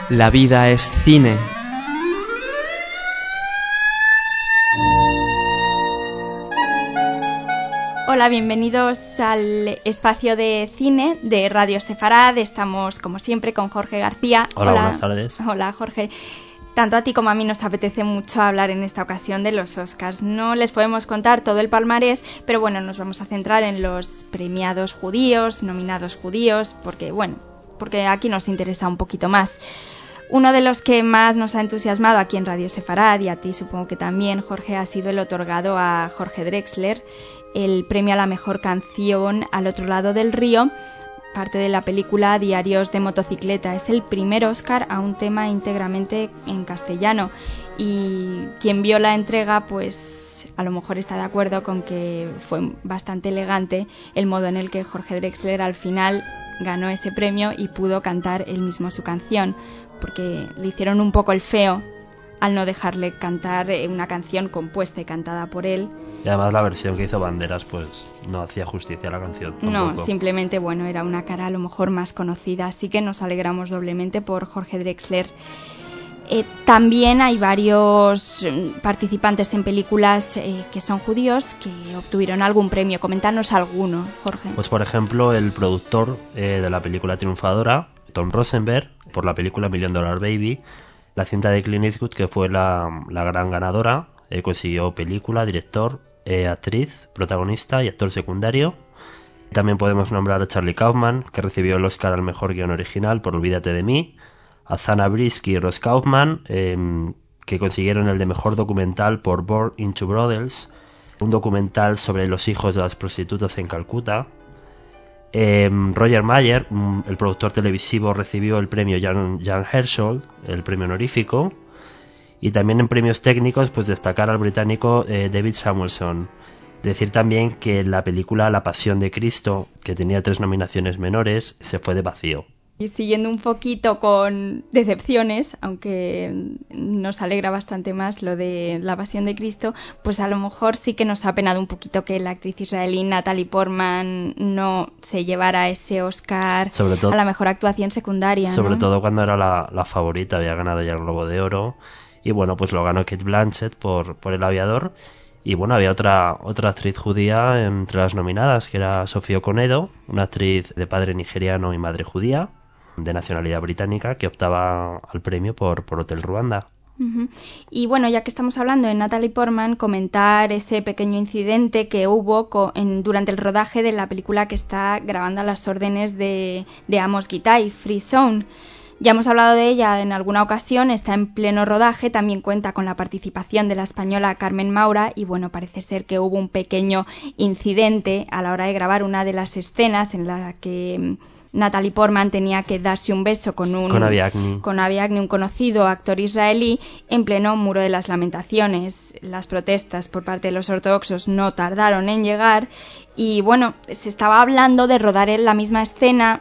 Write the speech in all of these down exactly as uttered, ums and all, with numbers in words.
La vida es cine. Hola, bienvenidos al espacio de cine de Radio Sefarad. Estamos, como siempre, con Jorge García. Hola, Hola. Buenas tardes. Hola, Jorge. Tanto a ti como a mí nos apetece mucho hablar en esta ocasión de los Oscars. No les podemos contar todo el palmarés, pero bueno, nos vamos a centrar en los premiados judíos, nominados judíos, porque bueno, porque aquí nos interesa un poquito más. Uno de los que más nos ha entusiasmado aquí en Radio Sefarad, y a ti supongo que también, Jorge, ha sido el otorgado a Jorge Drexler, el premio a la mejor canción Al otro lado del río, parte de la película Diarios de motocicleta. Es el primer Oscar a un tema íntegramente en castellano, y quien vio la entrega pues a lo mejor está de acuerdo con que fue bastante elegante el modo en el que Jorge Drexler al final ganó ese premio y pudo cantar él mismo su canción, porque le hicieron un poco el feo al no dejarle cantar una canción compuesta y cantada por él. Y además la versión que hizo Banderas pues no hacía justicia a la canción tampoco. No, simplemente bueno, era una cara a lo mejor más conocida, así que nos alegramos doblemente por Jorge Drexler. Eh, también hay varios participantes en películas eh, que son judíos que obtuvieron algún premio. Coméntanos alguno, Jorge. Pues por ejemplo el productor eh, de la película triunfadora, Tom Rosenberg, por la película Million Dollar Baby, la cinta de Clint Eastwood, que fue la, la gran ganadora, eh, consiguió película, director, eh, actriz, protagonista y actor secundario. También podemos nombrar a Charlie Kaufman, que recibió el Oscar al mejor guión original por Olvídate de mí, a Zana Brisky y Ross Kaufman, eh, que consiguieron el de mejor documental por Born in Two Brothels, un documental sobre los hijos de las prostitutas en Calcuta. Eh, Roger Mayer, el productor televisivo, recibió el premio Jan, Jan Herschel, el premio honorífico. Y también en premios técnicos, pues destacar al británico eh, David Samuelson. Decir también que la película La Pasión de Cristo, que tenía tres nominaciones menores, se fue de vacío. Y siguiendo un poquito con decepciones, aunque nos alegra bastante más lo de La Pasión de Cristo, pues a lo mejor sí que nos ha penado un poquito que la actriz israelí Natalie Portman no se llevara ese Oscar sobre todo, a la mejor actuación secundaria. Sobre ¿no? todo cuando era la, la favorita, había ganado ya el Globo de Oro, y bueno, pues lo ganó Cate Blanchett por, por El Aviador. Y bueno, había otra otra actriz judía entre las nominadas, que era Sofía Okonedo, una actriz de padre nigeriano y madre judía, de nacionalidad británica, que optaba al premio por, por Hotel Ruanda. Uh-huh. Y bueno, ya que estamos hablando de Natalie Portman, comentar ese pequeño incidente que hubo co- en, durante el rodaje de la película que está grabando a las órdenes de, de Amos Gitai, Free Zone. Ya hemos hablado de ella en alguna ocasión, está en pleno rodaje, también cuenta con la participación de la española Carmen Maura, y bueno, parece ser que hubo un pequeño incidente a la hora de grabar una de las escenas en la que Natalie Portman tenía que darse un beso con un con Avi Agni. con Avi Agni, un conocido actor israelí, en pleno Muro de las Lamentaciones. Las protestas por parte de los ortodoxos no tardaron en llegar, y bueno, se estaba hablando de rodar en la misma escena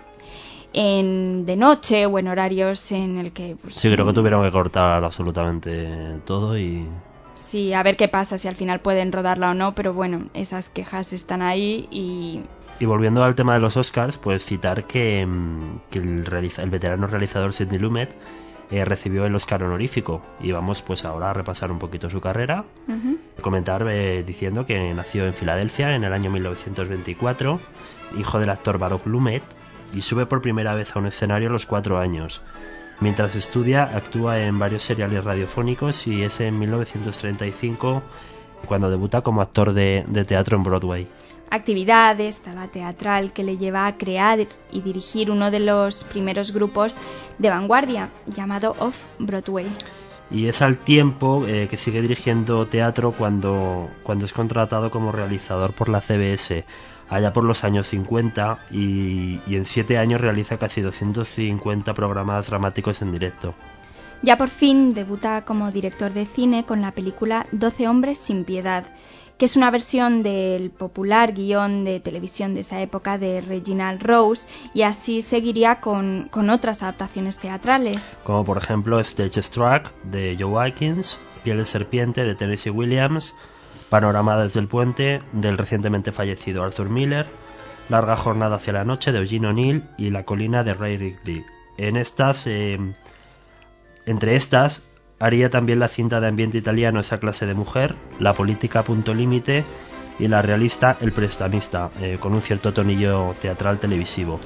en de noche o en horarios en el que pues, sí, creo que tuvieron que cortar absolutamente todo y sí, a ver qué pasa, si al final pueden rodarla o no, pero bueno, esas quejas están ahí. Y y volviendo al tema de los Oscars, pues citar que, que el, realiza, el veterano realizador Sidney Lumet eh, recibió el Oscar honorífico, y vamos pues ahora a repasar un poquito su carrera. Uh-huh. Comentar eh, diciendo que nació en Filadelfia en el año mil novecientos veinticuatro, hijo del actor Baruch Lumet, y sube por primera vez a un escenario a los cuatro años. Mientras estudia, actúa en varios seriales radiofónicos, y es en mil novecientos treinta y cinco cuando debuta como actor de, de teatro en Broadway. Actividades, la teatral, que le lleva a crear y dirigir uno de los primeros grupos de vanguardia, llamado Off Broadway. Y es al tiempo eh, que sigue dirigiendo teatro cuando, cuando es contratado como realizador por la C B S, allá por los años cincuenta, y, y en siete años realiza casi doscientos cincuenta programas dramáticos en directo. Ya por fin debuta como director de cine con la película Doce hombres sin piedad, que es una versión del popular guión de televisión de esa época de Reginald Rose, y así seguiría con, con otras adaptaciones teatrales. Como por ejemplo Stage Struck de Joe Atkins, Piel de serpiente de Tennessee Williams, Panorama desde el puente del recientemente fallecido Arthur Miller, Larga jornada hacia la noche de Eugene O'Neill y La colina de Ray Ridley. En estas eh, Entre estas, haría también la cinta de ambiente italiano Esa clase de mujer, la política Punto límite y la realista El prestamista, eh, con un cierto tonillo teatral televisivo.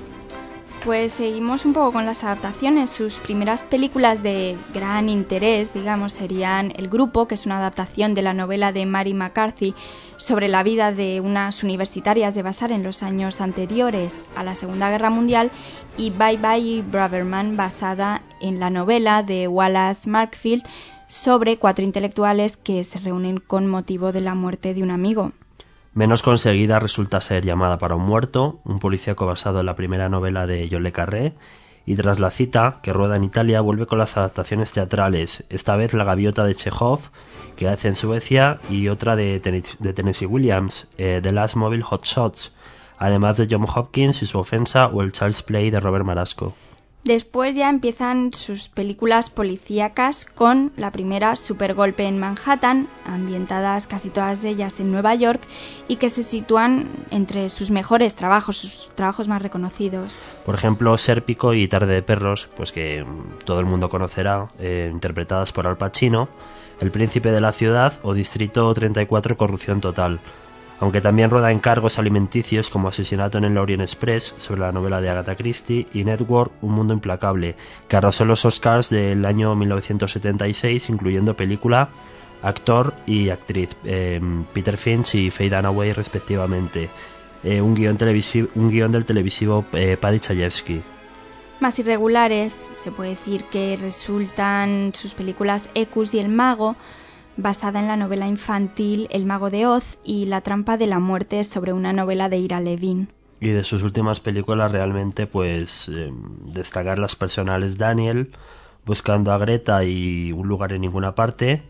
Pues seguimos un poco con las adaptaciones. Sus primeras películas de gran interés, digamos, serían El grupo, que es una adaptación de la novela de Mary McCarthy sobre la vida de unas universitarias de Vassar en los años anteriores a la Segunda Guerra Mundial, y Bye Bye Braverman, basada en la novela de Wallace Markfield sobre cuatro intelectuales que se reúnen con motivo de la muerte de un amigo. Menos conseguida resulta ser Llamada para un muerto, un policíaco basado en la primera novela de John le Carré, y tras la cita, que rueda en Italia, vuelve con las adaptaciones teatrales, esta vez La gaviota de Chekhov, que hace en Suecia, y otra de, Ten- de Tennessee Williams, eh, The Last Mobile Hot Shots, además de John Hopkins y su ofensa, o el Child's Play de Robert Marasco. Después ya empiezan sus películas policíacas con la primera, Supergolpe en Manhattan, ambientadas casi todas ellas en Nueva York y que se sitúan entre sus mejores trabajos, sus trabajos más reconocidos. Por ejemplo, Sérpico y Tarde de perros, pues que todo el mundo conocerá, eh, interpretadas por Al Pacino, El príncipe de la ciudad o Distrito treinta y cuatro, Corrupción total. Aunque también rueda encargos alimenticios como Asesinato en el Orient Express, sobre la novela de Agatha Christie, y Network, Un mundo implacable, que arrasó los Oscars del año mil novecientos setenta y seis, incluyendo película, actor y actriz, eh, Peter Finch y Faye Dunaway respectivamente, eh, un, guión televisivo, un guión del televisivo eh, Paddy Chayefsky. Más irregulares, se puede decir que resultan sus películas Ecus y El mago, basada en la novela infantil El mago de Oz, y La trampa de la muerte, sobre una novela de Ira Levin. Y de sus últimas películas realmente pues eh, destacar las personales Daniel, Buscando a Greta y Un lugar en ninguna parte,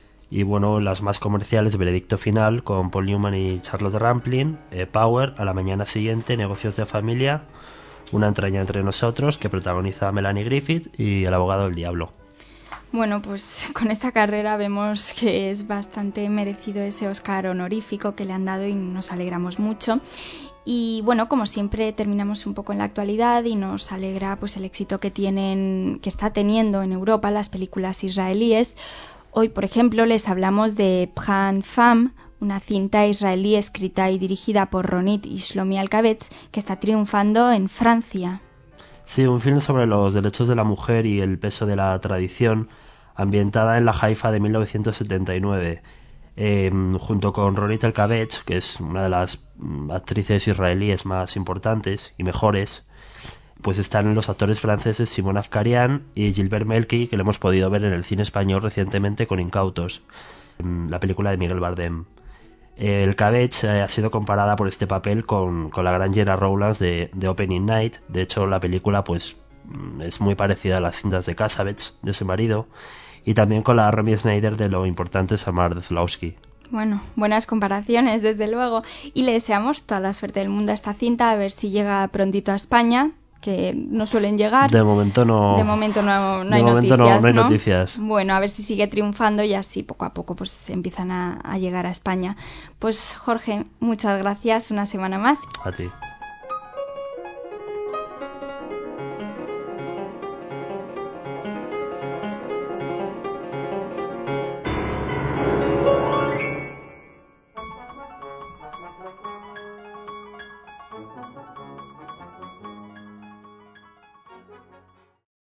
y bueno, las más comerciales, Veredicto final con Paul Newman y Charlotte Rampling, eh, Power, A la mañana siguiente, Negocios de familia, Una entraña entre nosotros, que protagoniza Melanie Griffith, y El abogado del diablo. Bueno, pues con esta carrera vemos que es bastante merecido ese Oscar honorífico que le han dado y nos alegramos mucho. Y bueno, como siempre terminamos un poco en la actualidad y nos alegra pues el éxito que tienen, que está teniendo en Europa las películas israelíes. Hoy, por ejemplo, les hablamos de Pran Fam, una cinta israelí escrita y dirigida por Ronit y Shlomi Alkabetz, que está triunfando en Francia. Sí, un film sobre los derechos de la mujer y el peso de la tradición, ambientada en la Haifa de mil novecientos setenta y nueve, eh, junto con Ronit Alkabetz, que es una de las actrices israelíes más importantes y mejores. Pues están los actores franceses Simon Afkarian y Gilbert Melki, que lo hemos podido ver en el cine español recientemente con Incautos, la película de Miguel Bardem. El Cabech eh, ha sido comparada por este papel con, con la gran Gena Rowlands de, de Opening Night. De hecho, la película pues es muy parecida a las cintas de Cassavetes, de su marido, y también con la Romy Schneider de Lo importante es amar, de Zulawski. Bueno, buenas comparaciones, desde luego. Y le deseamos toda la suerte del mundo a esta cinta, a ver si llega prontito a España, que no suelen llegar. De momento no. De momento no, no hay momento noticias, no, no hay ¿no? noticias. Bueno, a ver si sigue triunfando y así poco a poco pues empiezan a, a llegar a España. Pues Jorge, muchas gracias una semana más. A ti.